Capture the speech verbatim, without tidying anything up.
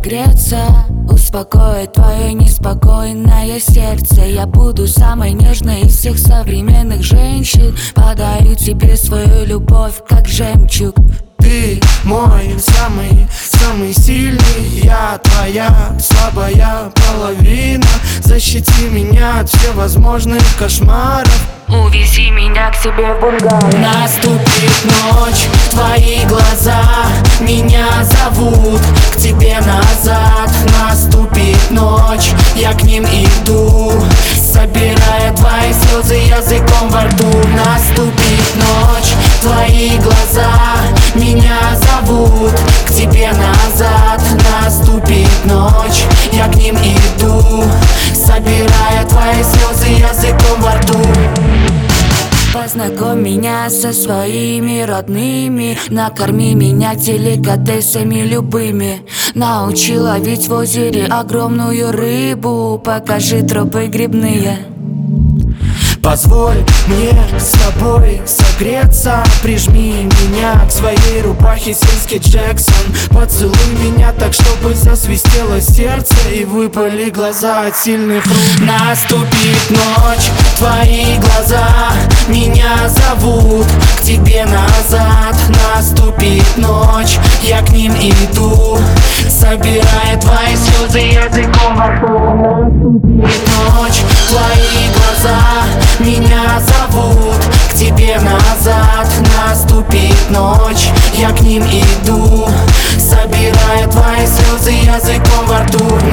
согреться, успокоить твое неспокойное сердце. Я буду самой нежной из всех современных женщин, подарю тебе свою любовь, как жемчуг. Ты мой самый, самый сильный, я твоя слабая половина. Защити меня от всевозможных кошмаров. Увези меня к себе в бунгало. Наступит ночь, твои глаза меня зовут к тебе назад. Наступит ночь, я к ним иду, собирая твои слезы языком во рту. Наступит ночь, твои глаза меня зовут к тебе назад. Наступит ночь, я к ним иду, собирая твои слезы языком во рту. Познакомь меня со своими родными, накорми меня деликатесами любыми, научи ловить в озере огромную рыбу, покажи тропы грибные. Позволь мне с тобой согреться, прижми меня к своей рубахе, сельский Джексон. Поцелуй меня так, чтобы засвистело сердце и выпали глаза от сильных рук. Наступит ночь, твои глаза меня зовут к тебе назад. Наступит ночь, я к ним иду, собирая твои слезы языком во рту. Наступит ночь, твои глаза меня зовут к тебе назад. Наступит ночь, я к ним иду, собирая твои слезы языком во рту.